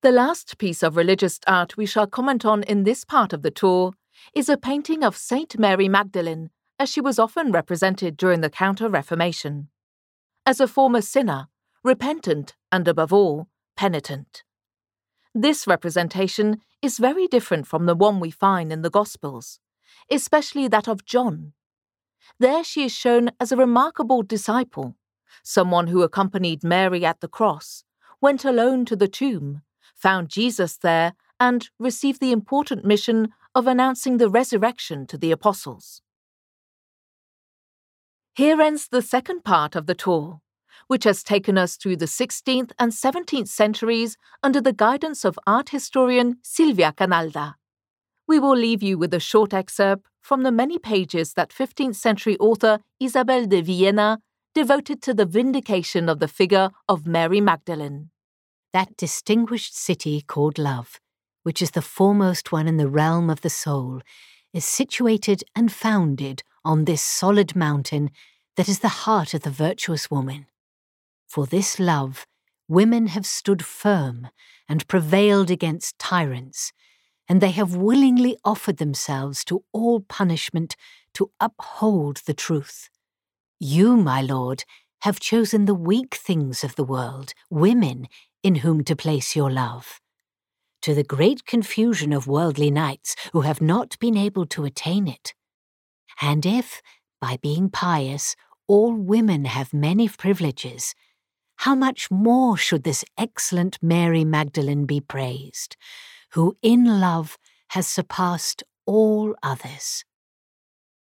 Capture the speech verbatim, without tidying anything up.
The last piece of religious art we shall comment on in this part of the tour is a painting of Saint Mary Magdalene, as she was often represented during the Counter-Reformation, as a former sinner, repentant and, above all, penitent. This representation is very different from the one we find in the Gospels, especially that of John. There she is shown as a remarkable disciple, someone who accompanied Mary at the cross, went alone to the tomb, found Jesus there, and received the important mission of announcing the resurrection to the apostles. Here ends the second part of the tour, which has taken us through the sixteenth and seventeenth centuries under the guidance of art historian Silvia Canalda. We will leave you with a short excerpt from the many pages that fifteenth century author Isabel de Villena devoted to the vindication of the figure of Mary Magdalene. That distinguished city called Love, which is the foremost one in the realm of the soul, is situated and founded on this solid mountain that is the heart of the virtuous woman. For this love, women have stood firm and prevailed against tyrants, and they have willingly offered themselves to all punishment to uphold the truth. You, my lord, have chosen the weak things of the world, women, in whom to place your love. To the great confusion of worldly knights who have not been able to attain it. And if, by being pious, all women have many privileges, how much more should this excellent Mary Magdalene be praised, who in love has surpassed all others.